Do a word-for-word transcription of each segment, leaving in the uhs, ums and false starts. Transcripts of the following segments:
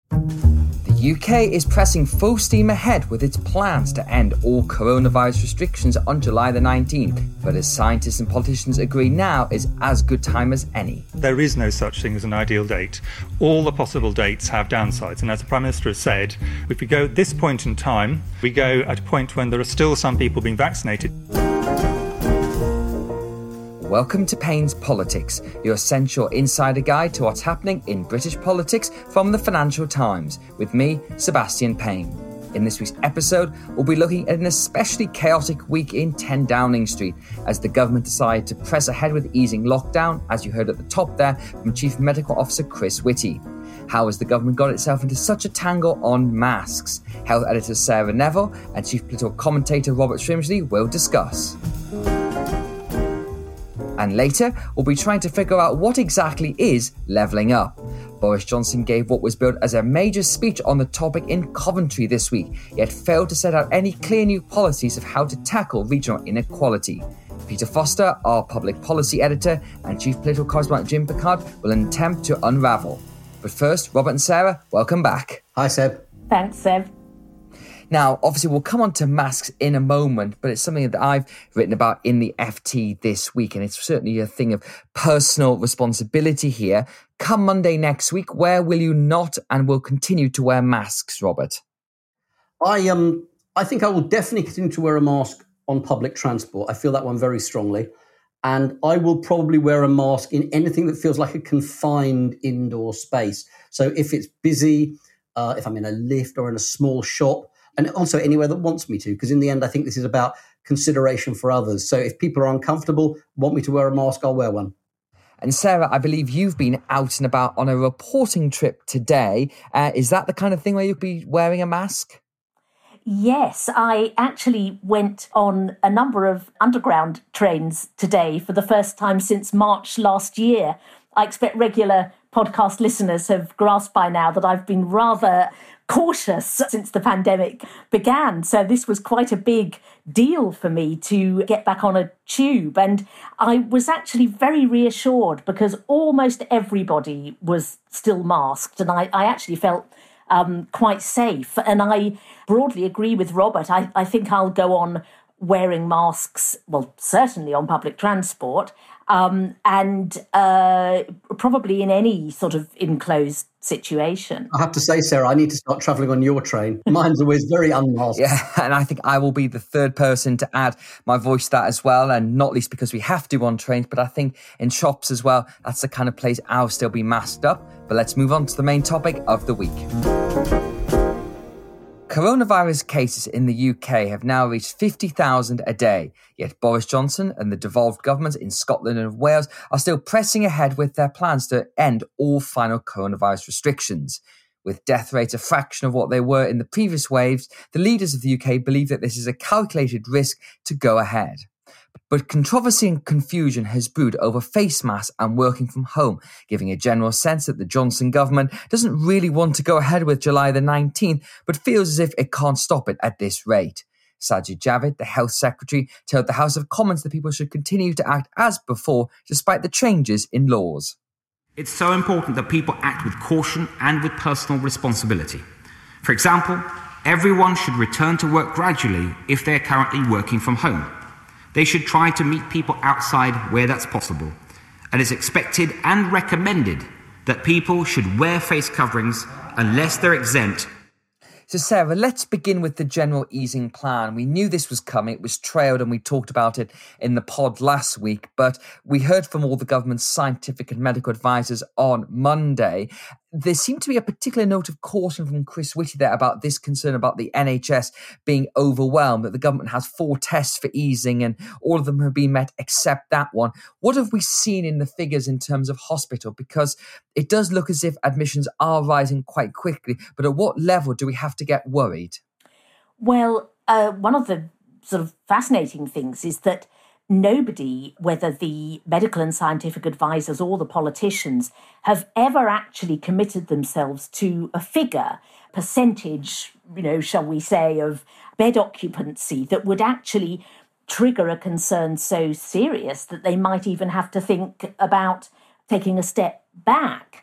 The U K is pressing full steam ahead with its plans to end all coronavirus restrictions on July the nineteenth, but as scientists and politicians agree, now is as good time as any. There is no such thing as an ideal date. All the possible dates have downsides, and as the Prime Minister has said, if we go at this point in time, we go at a point when there are still some people being vaccinated. Welcome to Payne's Politics, your essential insider guide to what's happening in British politics from the Financial Times, with me, Sebastian Payne. In this week's episode, we'll be looking at an especially chaotic week in ten Downing Street as the government decided to press ahead with easing lockdown, as you heard at the top there from Chief Medical Officer Chris Whitty. How has the government got itself into such a tangle on masks? Health editor Sarah Neville and Chief Political Commentator Robert Shrimsley will discuss. And later, we'll be trying to figure out what exactly is levelling up. Boris Johnson gave what was billed as a major speech on the topic in Coventry this week, yet failed to set out any clear new policies of how to tackle regional inequality. Peter Foster, our public policy editor, and chief political correspondent Jim Pickard will attempt to unravel. But first, Robert and Sarah, welcome back. Hi, Seb. Thanks, Seb. Now, obviously, we'll come on to masks in a moment, but it's something that I've written about in the F T this week, and it's certainly a thing of personal responsibility here. Come Monday next week, where will you not and will continue to wear masks, Robert? I um, I think I will definitely continue to wear a mask on public transport. I feel that one very strongly. And I will probably wear a mask in anything that feels like a confined indoor space. So if it's busy, uh, if I'm in a lift or in a small shop, and also anywhere that wants me to, because in the end, I think this is about consideration for others. So if people are uncomfortable, want me to wear a mask, I'll wear one. And Sarah, I believe you've been out and about on a reporting trip today. Uh, is that the kind of thing where you'll be wearing a mask? Yes, I actually went on a number of underground trains today for the first time since March last year. I expect regular podcast listeners have grasped by now that I've been rather cautious since the pandemic began. So this was quite a big deal for me to get back on a tube. And I was actually very reassured because almost everybody was still masked. And I, I actually felt um, quite safe. And I broadly agree with Robert. I, I think I'll go on wearing masks, well, certainly on public transport, um, and uh, probably in any sort of enclosed situation. I have to say, Sarah, I need to start travelling on your train. Mine's always very unmasked. Yeah, and I think I will be the third person to add my voice to that as well, and not least because we have to on trains, but I think in shops as well, that's the kind of place I'll still be masked up. But let's move on to the main topic of the week. Coronavirus cases in the U K have now reached fifty thousand a day, yet Boris Johnson and the devolved governments in Scotland and Wales are still pressing ahead with their plans to end all final coronavirus restrictions. With death rates a fraction of what they were in the previous waves, the leaders of the U K believe that this is a calculated risk to go ahead. But controversy and confusion has brewed over face masks and working from home, giving a general sense that the Johnson government doesn't really want to go ahead with July the nineteenth, but feels as if it can't stop it at this rate. Sajid Javid, the Health Secretary, told the House of Commons that people should continue to act as before, despite the changes in laws. It's so important that people act with caution and with personal responsibility. For example, everyone should return to work gradually if they're currently working from home. They should try to meet people outside where that's possible. And it's expected and recommended that people should wear face coverings unless they're exempt. So Sarah, let's begin with the general easing plan. We knew this was coming. It was trailed and we talked about it in the pod last week, but we heard from all the government's scientific and medical advisors on Monday. There seemed to be a particular note of caution from Chris Whitty there about this concern about the N H S being overwhelmed, that the government has four tests for easing and all of them have been met except that one. What have we seen in the figures in terms of hospital? Because it does look as if admissions are rising quite quickly, but at what level do we have to get worried? Well, uh, one of the sort of fascinating things is that nobody, whether the medical and scientific advisors or the politicians, have ever actually committed themselves to a figure, percentage, you know, shall we say, of bed occupancy that would actually trigger a concern so serious that they might even have to think about taking a step back.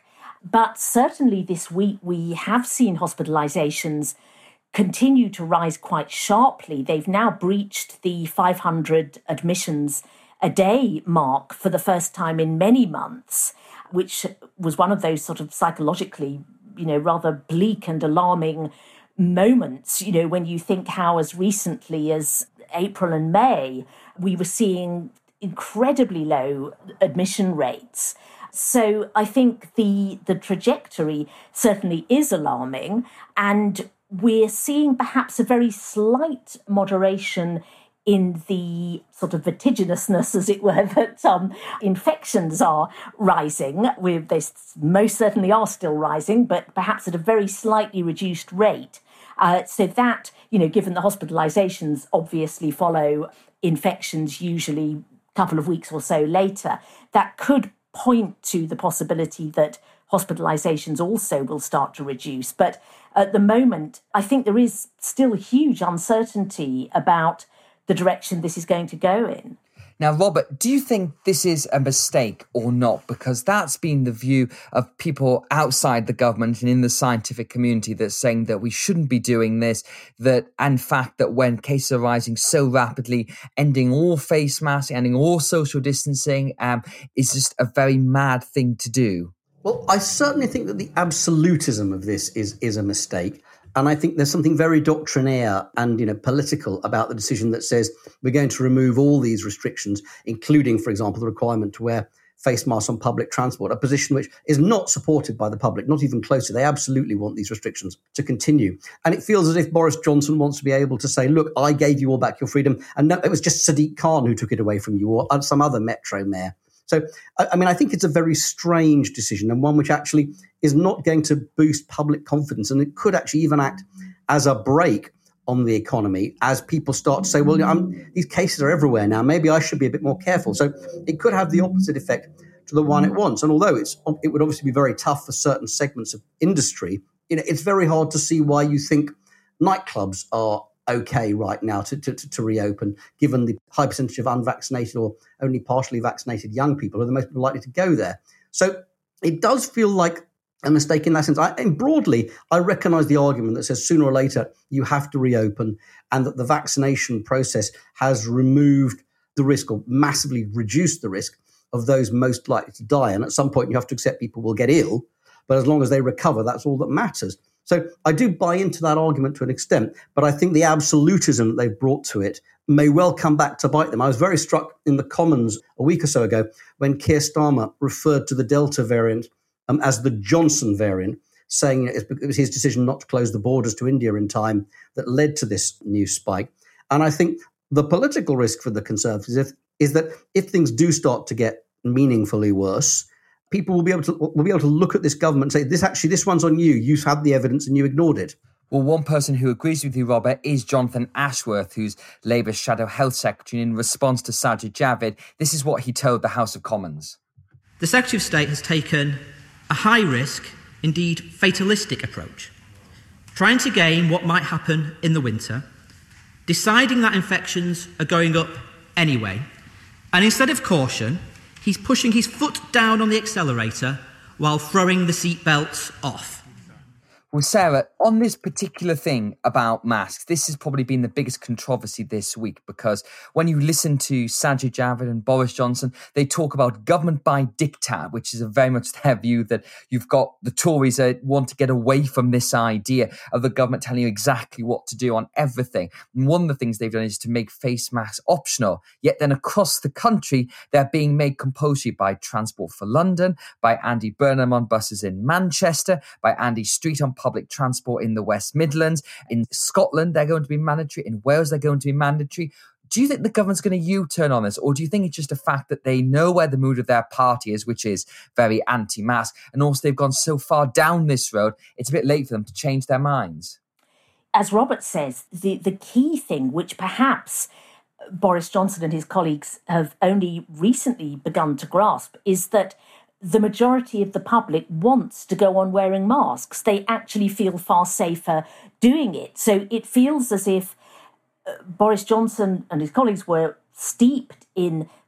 But certainly this week we have seen hospitalisations continue to rise quite sharply. They've now breached the five hundred admissions a day mark for the first time in many months, which was one of those sort of psychologically, you know, rather bleak and alarming moments, you know, when you think how as recently as April and May, we were seeing incredibly low admission rates. So I think the the trajectory certainly is alarming, and we're seeing perhaps a very slight moderation in the sort of vertiginousness, as it were, that um, infections are rising. We're, they most certainly are still rising, but perhaps at a very slightly reduced rate. Uh, so that, you know, given the hospitalisations obviously follow infections usually a couple of weeks or so later, that could point to the possibility that hospitalisations also will start to reduce. But at the moment, I think there is still huge uncertainty about the direction this is going to go in. Now, Robert, do you think this is a mistake or not? Because that's been the view of people outside the government and in the scientific community that's saying that we shouldn't be doing this, that in fact that when cases are rising so rapidly, ending all face masks, ending all social distancing um, is just a very mad thing to do. Well, I certainly think that the absolutism of this is is a mistake. And I think there's something very doctrinaire and, you know, political about the decision that says we're going to remove all these restrictions, including, for example, the requirement to wear face masks on public transport, a position which is not supported by the public, not even closely. They absolutely want these restrictions to continue. And it feels as if Boris Johnson wants to be able to say, look, I gave you all back your freedom. And no, it was just Sadiq Khan who took it away from you, or some other metro mayor. So, I mean, I think it's a very strange decision, and one which actually is not going to boost public confidence. And it could actually even act as a brake on the economy as people start to say, well, I'm, these cases are everywhere now. Maybe I should be a bit more careful. So it could have the opposite effect to the one it wants. And although it's it would obviously be very tough for certain segments of industry, you know, it's very hard to see why you think nightclubs are okay right now to, to, to reopen, given the high percentage of unvaccinated or only partially vaccinated young people who are the most likely to go there. So it does feel like a mistake in that sense. I, and broadly, I recognise the argument that says sooner or later you have to reopen, and that the vaccination process has removed the risk or massively reduced the risk of those most likely to die. And at some point you have to accept people will get ill, but as long as they recover, that's all that matters. So I do buy into that argument to an extent, but I think the absolutism that they've brought to it may well come back to bite them. I was very struck in the Commons a week or so ago when Keir Starmer referred to the Delta variant um, as the Johnson variant, saying it was his decision not to close the borders to India in time that led to this new spike. And I think the political risk for the Conservatives is that if things do start to get meaningfully worse, people will be able to will be able to look at this government and say, "This actually, this one's on you. You've had the evidence and you ignored it." Well, one person who agrees with you, Robert, is Jonathan Ashworth, who's Labour's Shadow Health Secretary. In response to Sajid Javid, this is what he told the House of Commons. The Secretary of State has taken a high-risk, indeed fatalistic approach, trying to gain what might happen in the winter, deciding that infections are going up anyway, and instead of caution, he's pushing his foot down on the accelerator while throwing the seatbelts off. Well, Sarah, on this particular thing about masks, this has probably been the biggest controversy this week, because when you listen to Sajid Javid and Boris Johnson, they talk about government by diktat, which is a very much their view that you've got the Tories that want to get away from this idea of the government telling you exactly what to do on everything. And one of the things they've done is to make face masks optional. Yet then across the country, they're being made compulsory by Transport for London, by Andy Burnham on buses in Manchester, by Andy Street on public transport in the West Midlands. In Scotland, they're going to be mandatory. In Wales, they're going to be mandatory. Do you think the government's going to U-turn on this, or do you think it's just a fact that they know where the mood of their party is, which is very anti-mask, and also they've gone so far down this road, it's a bit late for them to change their minds? As Robert says, the, the key thing, which perhaps Boris Johnson and his colleagues have only recently begun to grasp, is that the majority of the public wants to go on wearing masks. They actually feel far safer doing it. So it feels as if Boris Johnson and his colleagues were steeped in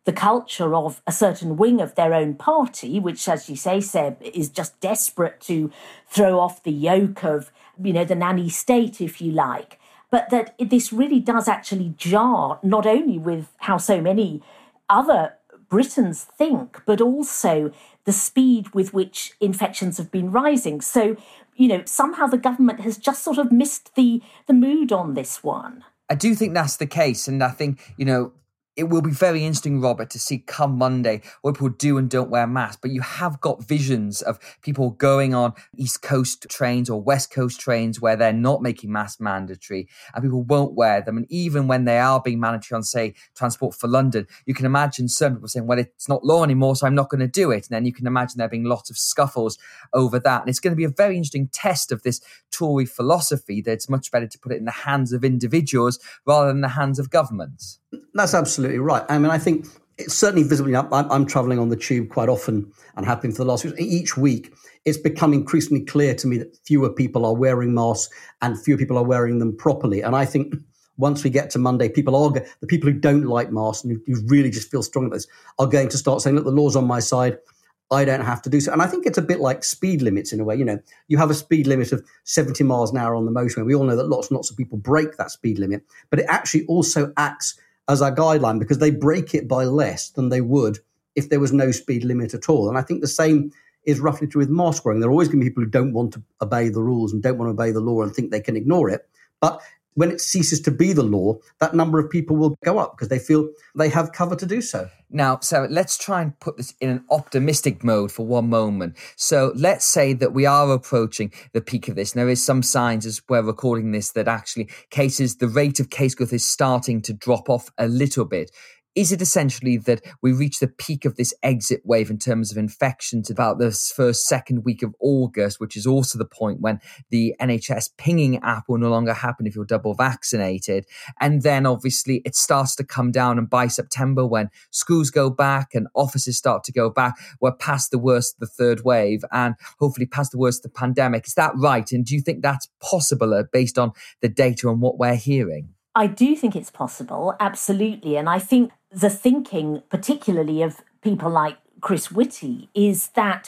the culture of a certain wing of their own party, which, as you say, Seb, is just desperate to throw off the yoke of, you know, the nanny state, if you like. But that this really does actually jar not only with how so many other Britons think, but also the speed with which infections have been rising. So, you know, somehow the government has just sort of missed the, the mood on this one. I do think that's the case. And I think, you know, it will be very interesting, Robert, to see come Monday what people do and don't wear masks. But you have got visions of people going on East Coast trains or West Coast trains where they're not making masks mandatory and people won't wear them. And even when they are being mandatory on, say, Transport for London, you can imagine some people saying, well, it's not law anymore, so I'm not going to do it. And then you can imagine there being lots of scuffles over that. And it's going to be a very interesting test of this Tory philosophy that it's much better to put it in the hands of individuals rather than the hands of governments. That's absolutely right. I mean, I think it's certainly visibly up. I'm, I'm travelling on the tube quite often and have been for the last week. Each week, it's become increasingly clear to me that fewer people are wearing masks and fewer people are wearing them properly. And I think once we get to Monday, people are the people who don't like masks and who really just feel strong about this are going to start saying, look, the law's on my side. I don't have to do so. And I think it's a bit like speed limits in a way. You know, you have a speed limit of seventy miles an hour on the motorway. We all know that lots and lots of people break that speed limit, but it actually also acts as a guideline because they break it by less than they would if there was no speed limit at all. And I think the same is roughly true with mask wearing. There are always going to be people who don't want to obey the rules and don't want to obey the law and think they can ignore it. But when it ceases to be the law, that number of people will go up because they feel they have cover to do so. Now, Sarah, let's try and put this in an optimistic mode for one moment. So let's say that we are approaching the peak of this. And there is some signs as we're recording this that actually cases, the rate of case growth is starting to drop off a little bit. Is it essentially that we reach the peak of this exit wave in terms of infections about the first, second week of August, which is also the point when the N H S pinging app will no longer happen if you're double vaccinated? And then obviously it starts to come down, and by September when schools go back and offices start to go back, we're past the worst of the third wave and hopefully past the worst of the pandemic. Is that right? And do you think that's possible based on the data and what we're hearing? I do think it's possible, absolutely. And I think the thinking, particularly of people like Chris Whitty, is that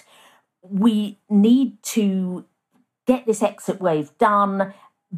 we need to get this exit wave done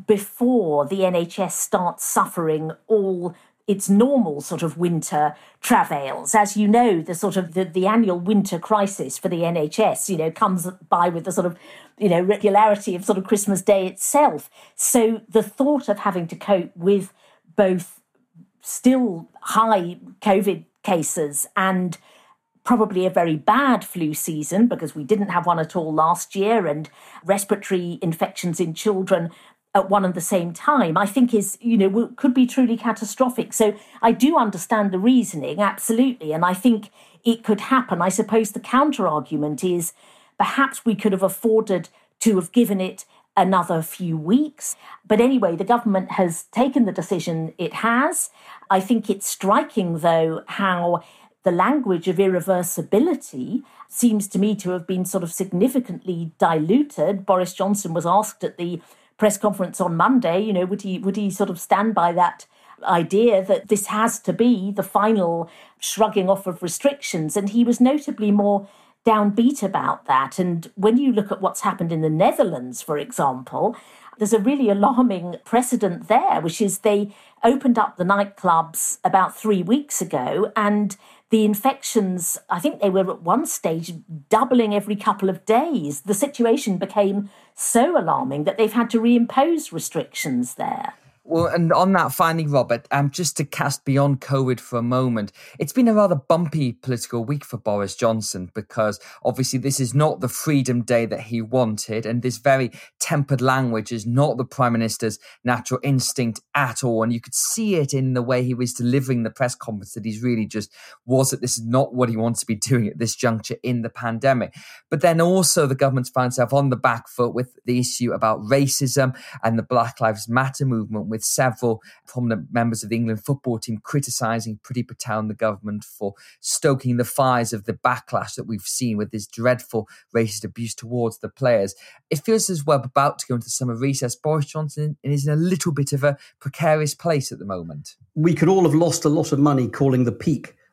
before the N H S starts suffering all its normal sort of winter travails. As you know, the sort of the, the annual winter crisis for the N H S, you know, comes by with the sort of, you know, regularity of sort of Christmas Day itself. So the thought of having to cope with both still high COVID cases and probably a very bad flu season, because we didn't have one at all last year, and respiratory infections in children at one and the same time, I think is, you know, could be truly catastrophic. So I do understand the reasoning, absolutely. And I think it could happen. I suppose the counter argument is perhaps we could have afforded to have given it another few weeks. But anyway, the government has taken the decision it has. I think it's striking, though, how the language of irreversibility seems to me to have been sort of significantly diluted. Boris Johnson was asked at the press conference on Monday, you know, would he would he sort of stand by that idea that this has to be the final shrugging off of restrictions? And he was notably more downbeat about that. And when you look at what's happened in the Netherlands, for example, there's a really alarming precedent there, which is they opened up the nightclubs about three weeks ago, and the infections, I think they were at one stage doubling every couple of days. The situation became so alarming that they've had to reimpose restrictions there. Well, and on that finally, Robert, um, just to cast beyond COVID for a moment, it's been a rather bumpy political week for Boris Johnson because obviously this is not the freedom day that he wanted, and this very tempered language is not the Prime Minister's natural instinct at all. And you could see it in the way he was delivering the press conference that he's really just was that this is not what he wants to be doing at this juncture in the pandemic. But then also the government's found itself on the back foot with the issue about racism and the Black Lives Matter movement, with several prominent members of the England football team criticising Priti Patel and the government for stoking the fires of the backlash that we've seen with this dreadful racist abuse towards the players. It feels as we're about to go into summer recess. Boris Johnson is in a little bit of a precarious place at the moment. We could all have lost a lot of money calling the peak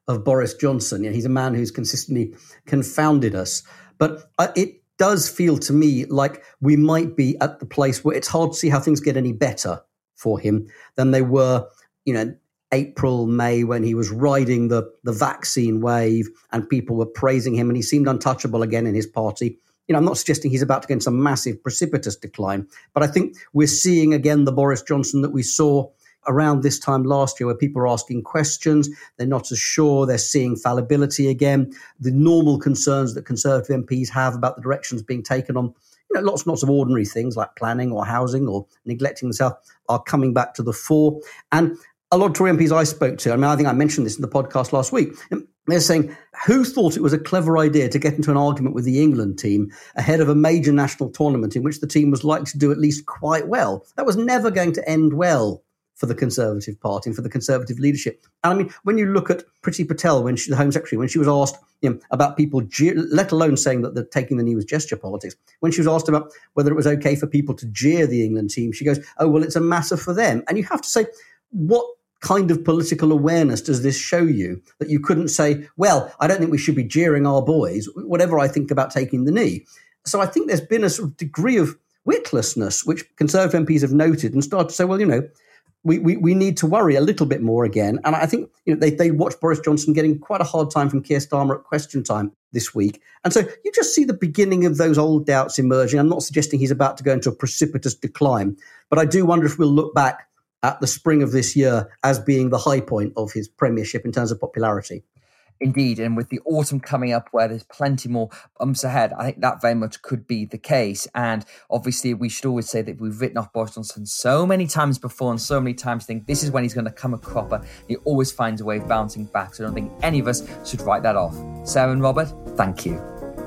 of Boris Johnson. You know, he's a man who's consistently confounded us. But uh, it does feel to me like we might be at the place where it's hard to see how things get any better for him than they were, you know, April, May, when he was riding the, the vaccine wave and people were praising him and he seemed untouchable again in his party. You know, I'm not suggesting he's about to get into some massive precipitous decline, but I think we're seeing again the Boris Johnson that we saw around this time last year, where people are asking questions, they're not as sure, they're seeing fallibility again. The normal concerns that Conservative M Ps have about the directions being taken on, you know, lots and lots of ordinary things like planning or housing or neglecting the South are coming back to the fore. And a lot of Tory M Ps I spoke to, I mean, I think I mentioned this in the podcast last week, they're saying, who thought it was a clever idea to get into an argument with the England team ahead of a major national tournament in which the team was likely to do at least quite well? That was never going to end well for the Conservative Party and for the Conservative leadership. And I mean, when you look at Priti Patel, when she, the Home Secretary, when she was asked, you know, about people, je- let alone saying that the taking the knee was gesture politics, when she was asked about whether it was okay for people to jeer the England team, she goes, oh, well, it's a matter for them. And you have to say, what kind of political awareness does this show you, that you couldn't say, well, I don't think we should be jeering our boys, whatever I think about taking the knee. So I think there's been a sort of degree of witlessness, which Conservative M Ps have noted and started to say, well, you know, we, we, we need to worry a little bit more again. And I think, you know, they, they watched Boris Johnson getting quite a hard time from Keir Starmer at question time this week. And so you just see the beginning of those old doubts emerging. I'm not suggesting he's about to go into a precipitous decline, but I do wonder if we'll look back at the spring of this year as being the high point of his premiership in terms of popularity. Indeed, and with the autumn coming up where there's plenty more umps ahead, I think that very much could be the case. And obviously we should always say that we've written off Boris Johnson so many times before and so many times think this is when he's going to come a cropper. He always finds a way of bouncing back, so I don't think any of us should write that off. Sarah and Robert, thank you.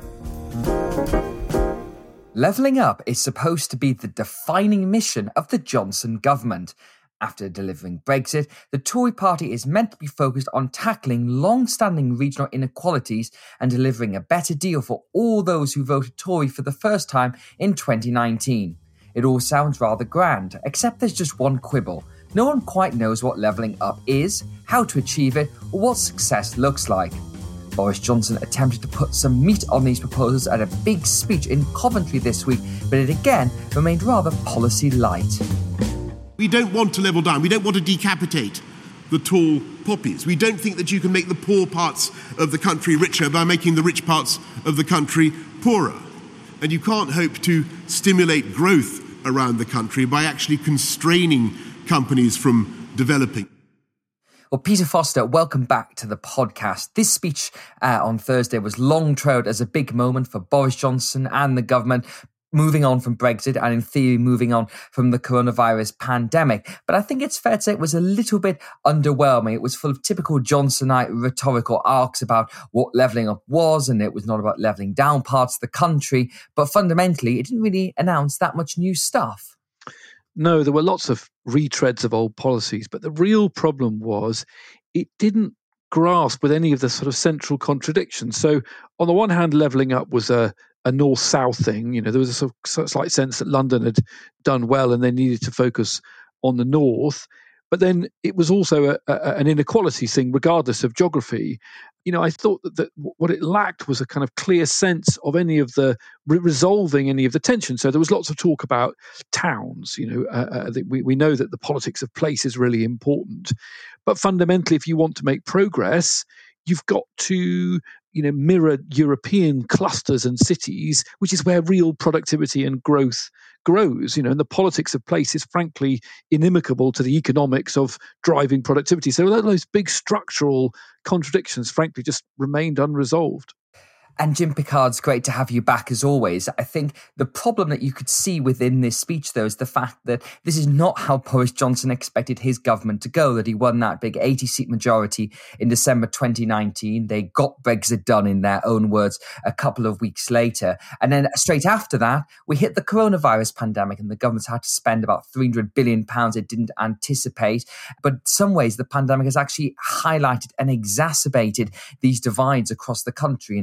Levelling up is supposed to be the defining mission of the Johnson government. After delivering Brexit, the Tory party is meant to be focused on tackling long-standing regional inequalities and delivering a better deal for all those who voted Tory for the first time in twenty nineteen. It all sounds rather grand, except there's just one quibble. No one quite knows what levelling up is, how to achieve it, or what success looks like. Boris Johnson attempted to put some meat on these proposals at a big speech in Coventry this week, but it again remained rather policy light. We don't want to level down. We don't want to decapitate the tall poppies. We don't think that you can make the poor parts of the country richer by making the rich parts of the country poorer. And you can't hope to stimulate growth around the country by actually constraining companies from developing. Well, Peter Foster, welcome back to the podcast. This speech uh, on Thursday was long trailed as a big moment for Boris Johnson and the government, moving on from Brexit and in theory moving on from the coronavirus pandemic. But I think it's fair to say it was a little bit underwhelming. It was full of typical Johnsonite rhetorical arcs about what levelling up was, and it was not about levelling down parts of the country. But fundamentally, it didn't really announce that much new stuff. No, there were lots of retreads of old policies, but the real problem was it didn't grasp with any of the sort of central contradictions. So on the one hand, levelling up was a a north-south thing. You know, there was a sort of slight sense that London had done well and they needed to focus on the north. But then it was also a, a, an inequality thing, regardless of geography. You know, I thought that, that what it lacked was a kind of clear sense of any of the re- resolving any of the tension. So there was lots of talk about towns. You know, uh, uh, we, we know that the politics of place is really important. But fundamentally, if you want to make progress, you've got to, you know, mirror European clusters and cities, which is where real productivity and growth grows. You know, and the politics of place is frankly inimical to the economics of driving productivity. So those big structural contradictions, frankly, just remained unresolved. And Jim Pickard's great to have you back as always. I think the problem that you could see within this speech, though, is the fact that this is not how Boris Johnson expected his government to go, that he won that big eighty-seat majority in December twenty nineteen. They got Brexit done, in their own words, a couple of weeks later. And then straight after that, we hit the coronavirus pandemic and the government's had to spend about three hundred billion pounds it didn't anticipate. But in some ways, the pandemic has actually highlighted and exacerbated these divides across the country in terms of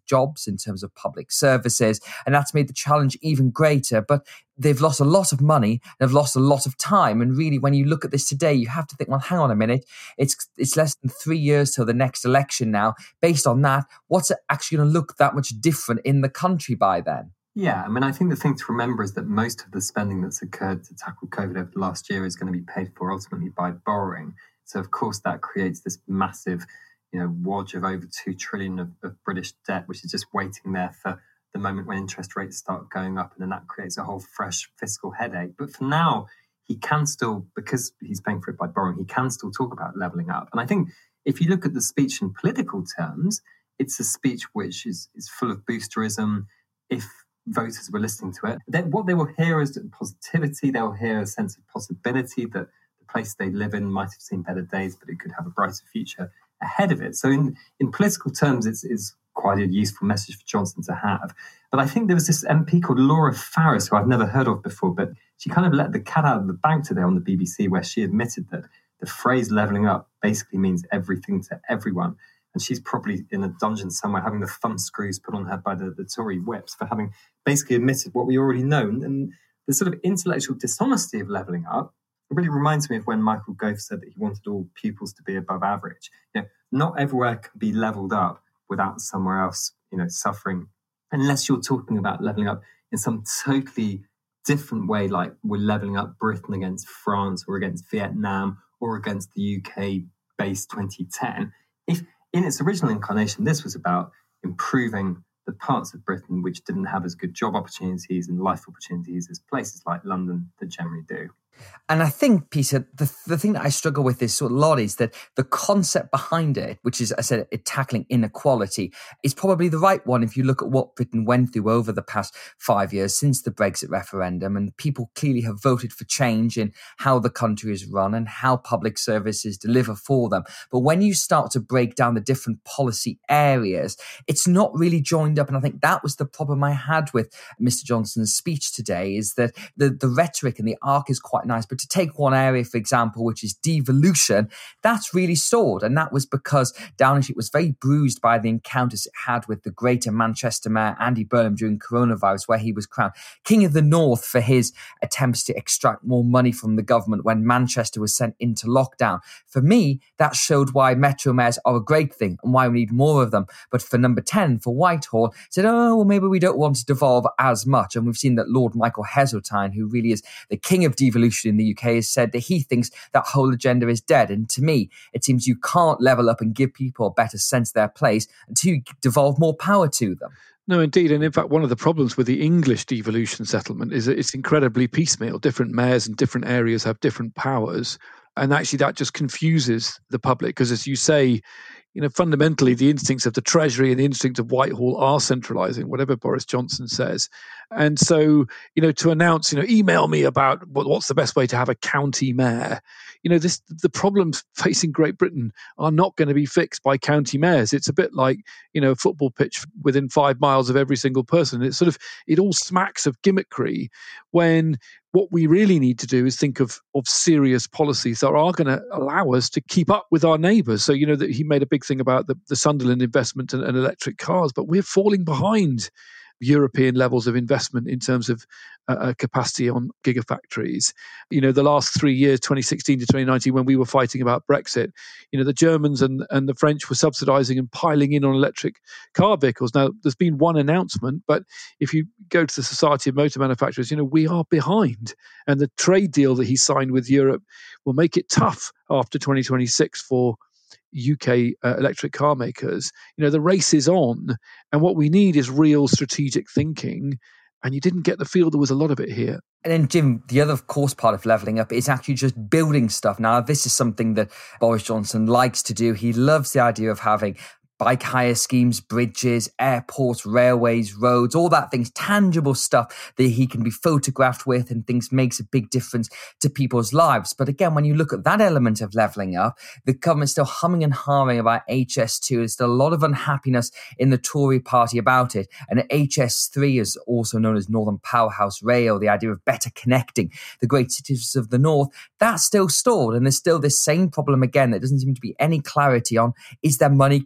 of jobs, in terms of public services, and that's made the challenge even greater. But they've lost a lot of money, they've lost a lot of time. And really, when you look at this today, you have to think, well, hang on a minute, it's it's less than three years till the next election now. Based on that, what's it actually going to look that much different in the country by then? Yeah, I mean, I think the thing to remember is that most of the spending that's occurred to tackle COVID over the last year is going to be paid for ultimately by borrowing. So, of course, that creates this massive, you know, wodge of over two trillion of, of British debt, which is just waiting there for the moment when interest rates start going up, and then that creates a whole fresh fiscal headache. But for now, he can still, because he's paying for it by borrowing, he can still talk about levelling up. And I think if you look at the speech in political terms, it's a speech which is, is full of boosterism. If voters were listening to it, then what they will hear is positivity. They'll hear a sense of possibility that the place they live in might have seen better days, but it could have a brighter future ahead of it. So in, in political terms, it's, it's quite a useful message for Johnson to have. But I think there was this M P called Laura Farris, who I've never heard of before, but she kind of let the cat out of the bag today on the B B C, where she admitted that the phrase levelling up basically means everything to everyone. And she's probably in a dungeon somewhere having the thumb screws put on her by the, the Tory whips for having basically admitted what we already know. And the sort of intellectual dishonesty of levelling up, it really reminds me of when Michael Gove said that he wanted all pupils to be above average. You know, not everywhere can be levelled up without somewhere else, you know, suffering, unless you're talking about levelling up in some totally different way, like we're levelling up Britain against France or against Vietnam or against the U K-based twenty ten. If in its original incarnation, this was about improving the parts of Britain which didn't have as good job opportunities and life opportunities as places like London that generally do. And I think, Peter, the, the thing that I struggle with this sort of lot is that the concept behind it, which is, I said, it tackling inequality, is probably the right one if you look at what Britain went through over the past five years since the Brexit referendum. And people clearly have voted for change in how the country is run and how public services deliver for them. But when you start to break down the different policy areas, it's not really joined up. And I think that was the problem I had with Mister Johnson's speech today, is that the, the rhetoric and the arc is quite nice. But to take one area, for example, which is devolution, that's really stalled. And that was because Downing Street was very bruised by the encounters it had with the Greater Manchester Mayor, Andy Burnham, during coronavirus, where he was crowned King of the North for his attempts to extract more money from the government when Manchester was sent into lockdown. For me, that showed why Metro mayors are a great thing and why we need more of them. But for number ten, for Whitehall, said, oh, well, maybe we don't want to devolve as much. And we've seen that Lord Michael Heseltine, who really is the king of devolution in the U K, has said that he thinks that whole agenda is dead. And to me, it seems you can't level up and give people a better sense of their place until you devolve more power to them. No, indeed. And in fact, one of the problems with the English devolution settlement is that it's incredibly piecemeal. Different mayors in different areas have different powers. And actually that just confuses the public because, as you say, you know, fundamentally, the instincts of the Treasury and the instincts of Whitehall are centralising, whatever Boris Johnson says. And so, you know, to announce, you know, email me about what, what's the best way to have a county mayor. You know, this the problems facing Great Britain are not going to be fixed by county mayors. It's a bit like, you know, a football pitch within five miles of every single person. It's sort of, it all smacks of gimmickry when what we really need to do is think of, of serious policies that are going to allow us to keep up with our neighbours. So, you know, that he made a big thing about the, the Sunderland investment and, and electric cars, but we're falling behind European levels of investment in terms of uh, capacity on gigafactories. You know, the last three years, twenty sixteen to twenty nineteen, when we were fighting about Brexit, you know, the Germans and, and the French were subsidising and piling in on electric car vehicles. Now, there's been one announcement, but if you go to the Society of Motor Manufacturers, you know, we are behind. And the trade deal that he signed with Europe will make it tough after twenty twenty-six for U K uh, electric car makers. You know, the race is on, and what we need is real strategic thinking. And you didn't get the feel there was a lot of it here. And then, Jim, the other, of course, part of levelling up is actually just building stuff. Now, this is something that Boris Johnson likes to do. He loves the idea of having bike hire schemes, bridges, airports, railways, roads, all that things, tangible stuff that he can be photographed with and things makes a big difference to people's lives. But again, when you look at that element of levelling up, the government's still humming and hawing about H S two. There's still a lot of unhappiness in the Tory party about it. And H S three is also known as Northern Powerhouse Rail, the idea of better connecting the great cities of the north. That's still stalled. And there's still this same problem again that doesn't seem to be any clarity on, is there money coming from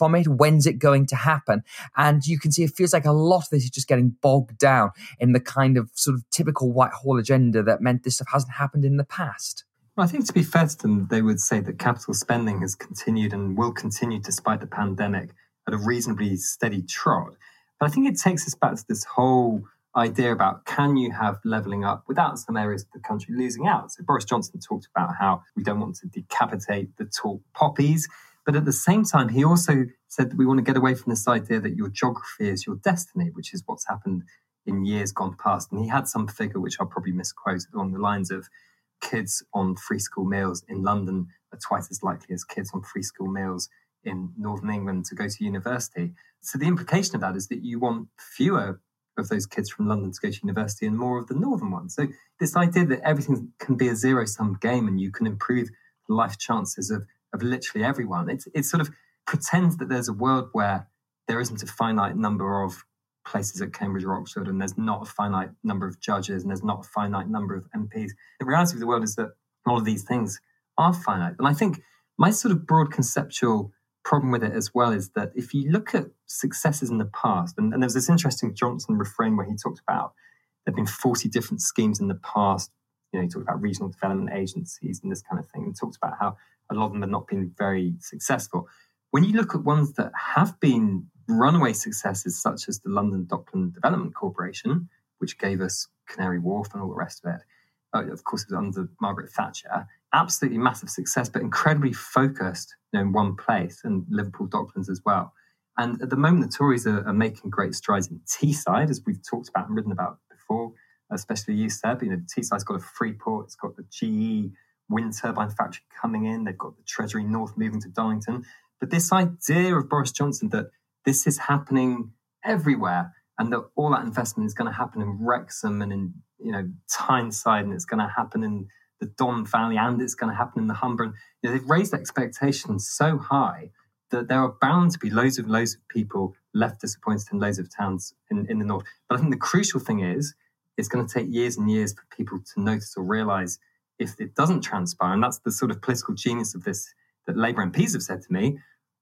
from it? When's it going to happen? And you can see it feels like a lot of this is just getting bogged down in the kind of sort of typical Whitehall agenda that meant this stuff hasn't happened in the past. Well, I think to be fair to them, they would say that capital spending has continued and will continue despite the pandemic at a reasonably steady trot. But I think it takes us back to this whole idea about, can you have levelling up without some areas of the country losing out? So Boris Johnson talked about how we don't want to decapitate the tall poppies, but at the same time, he also said that we want to get away from this idea that your geography is your destiny, which is what's happened in years gone past. And he had some figure, which I'll probably misquote, along the lines of kids on free school meals in London are twice as likely as kids on free school meals in Northern England to go to university. So the implication of that is that you want fewer of those kids from London to go to university and more of the northern ones. So this idea that everything can be a zero-sum game and you can improve the life chances of, of literally everyone, it's, it sort of pretends that there's a world where there isn't a finite number of places at Cambridge or Oxford and there's not a finite number of judges and there's not a finite number of M Ps. The reality of the world is that all of these things are finite. And I think my sort of broad conceptual problem with it as well is that if you look at successes in the past, and, and there's this interesting Johnson refrain where he talked about there have been forty different schemes in the past. You know, he talked about regional development agencies and this kind of thing, and talked about how a lot of them have not been very successful. When you look at ones that have been runaway successes, such as the London Dockland Development Corporation, which gave us Canary Wharf and all the rest of it, uh, of course, it was under Margaret Thatcher, absolutely massive success, but incredibly focused, you know, in one place, and Liverpool Docklands as well. And at the moment, the Tories are, are making great strides in Teesside, as we've talked about and written about before, especially you, Seb. You know, Teesside's got a free port, it's got the G E wind turbine factory coming in, they've got the Treasury North moving to Darlington. But this idea of Boris Johnson that this is happening everywhere and that all that investment is going to happen in Wrexham and in, you know, Tyneside, and it's going to happen in the Don Valley, and it's going to happen in the Humber. And, you know, they've raised expectations so high that there are bound to be loads of loads of people left disappointed in loads of towns in, in the north. But I think the crucial thing is, it's going to take years and years for people to notice or realise if it doesn't transpire. And that's the sort of political genius of this that Labour M Ps have said to me.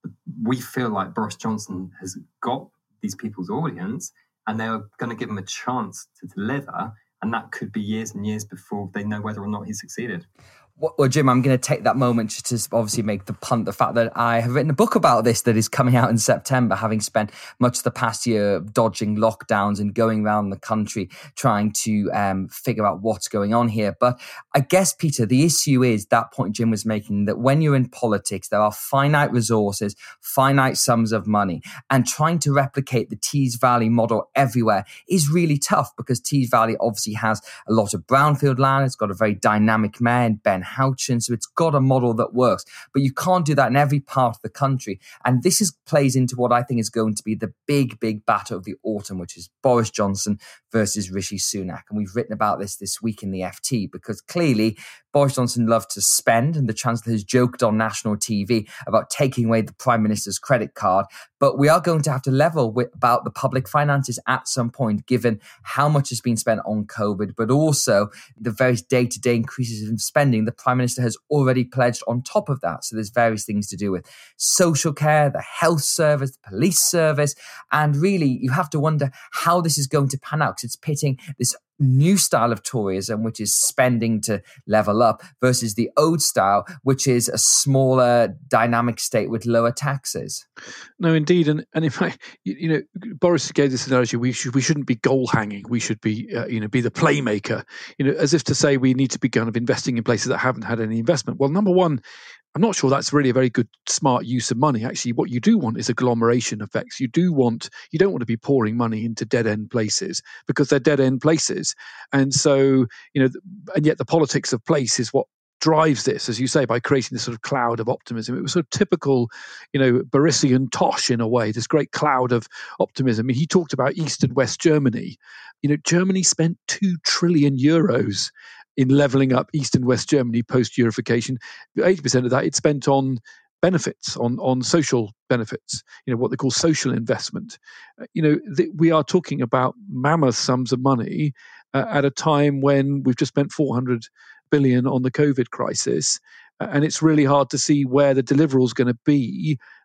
We feel like Boris Johnson has got these people's audience and they're going to give him a chance to deliver. And that could be years and years before they know whether or not he succeeded. Well, Jim, I'm going to take that moment just to obviously make the punt, the fact that I have written a book about this that is coming out in September, having spent much of the past year dodging lockdowns and going around the country trying to um, figure out what's going on here. But I guess, Peter, the issue is that point Jim was making, that when you're in politics, there are finite resources, finite sums of money, and trying to replicate the Tees Valley model everywhere is really tough, because Tees Valley obviously has a lot of brownfield land. It's got a very dynamic mayor, Ben Houchin, so it's got a model that works, but you can't do that in every part of the country. And this is plays into what I think is going to be the big, big battle of the autumn, which is Boris Johnson versus Rishi Sunak. And we've written about this this week in the F T, because clearly Boris Johnson loved to spend, and the Chancellor has joked on national T V about taking away the Prime Minister's credit card. But we are going to have to level with, about the public finances at some point, given how much has been spent on COVID, but also the various day-to-day increases in spending the Prime Minister has already pledged on top of that. So there's various things to do with social care, the health service, the police service. And really, you have to wonder how this is going to pan out, because it's pitting this new style of Toryism, which is spending to level up, versus the old style, which is a smaller dynamic state with lower taxes. No, indeed. And and in fact, you, you know, Boris gave this analogy, we should we shouldn't be goal hanging. We should be, uh, you know, be the playmaker, you know, as if to say we need to be kind of investing in places that haven't had any investment. Well, number one, I'm not sure that's really a very good, smart use of money. Actually, what you do want is agglomeration effects. You do want, you don't want to be pouring money into dead end places, because they're dead end places. And so, you know, and yet the politics of place is what drives this, as you say, by creating this sort of cloud of optimism. It was sort of typical, you know, Borisian tosh in a way, this great cloud of optimism. I mean, he talked about East and West Germany. You know, Germany spent two trillion euros in levelling up East and West Germany post-Eurification. eighty percent of that it spent on benefits, on, on social benefits, you know, what they call social investment. Uh, you know, th- we are talking about mammoth sums of money uh, at a time when we've just spent four hundred billion on the COVID crisis. Uh, and it's really hard to see where the deliverable is going to be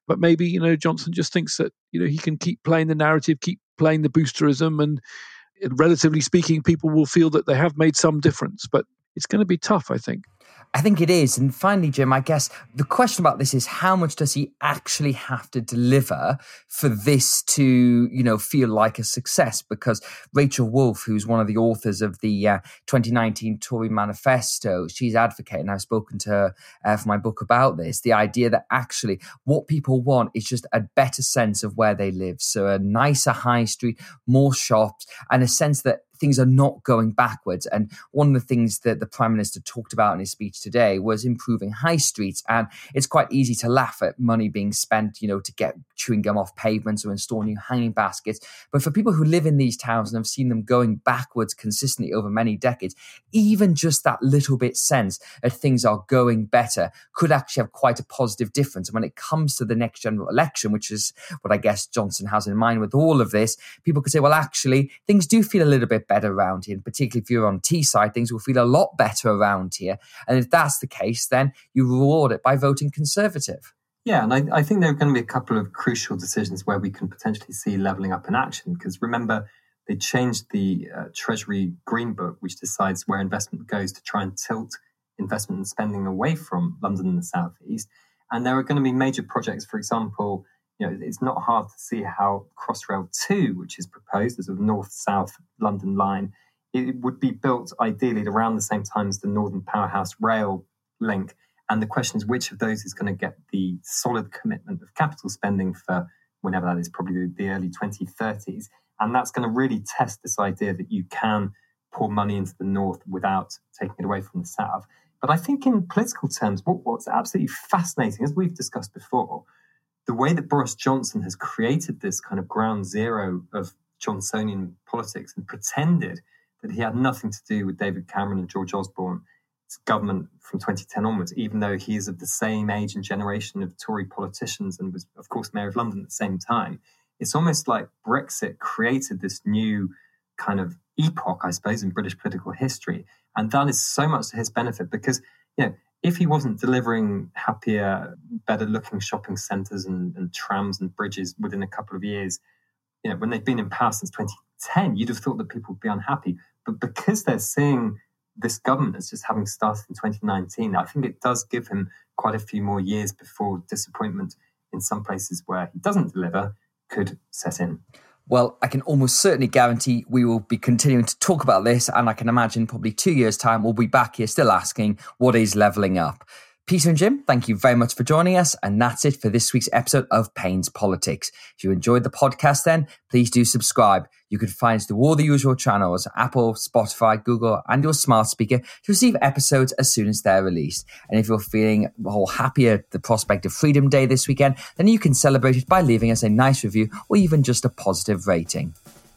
But maybe, you know, Johnson just thinks that, you know, he can keep playing the narrative, keep playing the boosterism, and relatively speaking, people will feel that they have made some difference. But it's going to be tough, I think. I think it is. And finally, Jim, I guess the question about this is how much does he actually have to deliver for this to, you know, feel like a success? Because Rachel Wolf, who's one of the authors of the uh, twenty nineteen Tory manifesto, she's advocating, I've spoken to her uh, for my book about this, the idea that actually what people want is just a better sense of where they live. So a nicer high street, more shops, and a sense that things are not going backwards. And one of the things that the Prime Minister talked about in his speech today was improving high streets. And it's quite easy to laugh at money being spent, you know, to get chewing gum off pavements or install new hanging baskets. But for people who live in these towns and have seen them going backwards consistently over many decades, even just that little bit sense that things are going better could actually have quite a positive difference. And when it comes to the next general election, which is what I guess Johnson has in mind with all of this, people could say, well, actually, things do feel a little bit better around here. And particularly if you're on Teesside, things will feel a lot better around here. And if that's the case, then you reward it by voting Conservative. Yeah, and I, I think there are going to be a couple of crucial decisions where we can potentially see levelling up in action. Because remember, they changed the uh, Treasury Green Book, which decides where investment goes to try and tilt investment and spending away from London and the South East. And there are going to be major projects, for example, you know, it's not hard to see how Crossrail two, which is proposed as a north-south London line, it would be built ideally at around the same time as the Northern Powerhouse Rail link. And the question is, which of those is going to get the solid commitment of capital spending for whenever that is, probably the early twenty thirties. And that's going to really test this idea that you can pour money into the north without taking it away from the south. But I think in political terms, what, what's absolutely fascinating, as we've discussed before, the way that Boris Johnson has created this kind of ground zero of Johnsonian politics and pretended that he had nothing to do with David Cameron and George Osborne's government from twenty ten onwards, even though he is of the same age and generation of Tory politicians and was, of course, Mayor of London at the same time. It's almost like Brexit created this new kind of epoch, I suppose, in British political history. And that is so much to his benefit because, you know, if he wasn't delivering happier, better-looking shopping centres and, and trams and bridges within a couple of years, you know, when they've been in power since twenty ten, you'd have thought that people would be unhappy. But because they're seeing this government as just having started in twenty nineteen, I think it does give him quite a few more years before disappointment in some places where he doesn't deliver could set in. Well, I can almost certainly guarantee we will be continuing to talk about this, and I can imagine probably two years' time we'll be back here still asking what is levelling up. Peter and Jim, thank you very much for joining us, and that's it for this week's episode of Payne's Politics. If you enjoyed the podcast then, please do subscribe. You can find us through all the usual channels, Apple, Spotify, Google, and your smart speaker to receive episodes as soon as they're released. And if you're feeling all happy at the prospect of Freedom Day this weekend, then you can celebrate it by leaving us a nice review or even just a positive rating.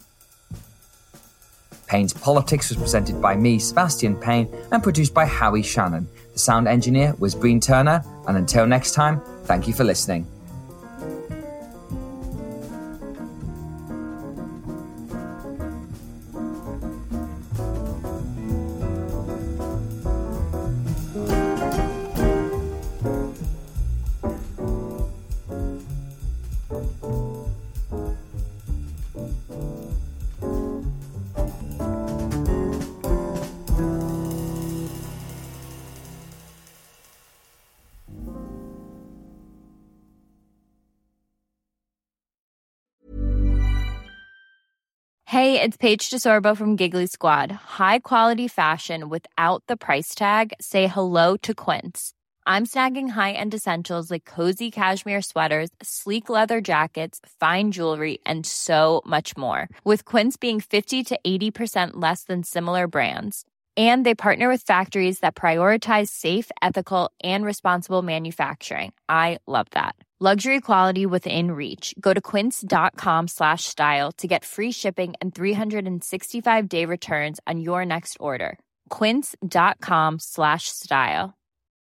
Payne's Politics was presented by me, Sebastian Payne, and produced by Howie Shannon. The sound engineer was Breen Turner, and until next time, thank you for listening. Hey, it's Paige DeSorbo from Giggly Squad. High quality fashion without the price tag. Say hello to Quince. I'm snagging high-end essentials like cozy cashmere sweaters, sleek leather jackets, fine jewelry, and so much more. With Quince being fifty to eighty percent less than similar brands. And they partner with factories that prioritize safe, ethical, and responsible manufacturing. I love that. Luxury quality within reach. Go to quince.com slash style to get free shipping and three sixty-five day returns on your next order. Quince.com slash style.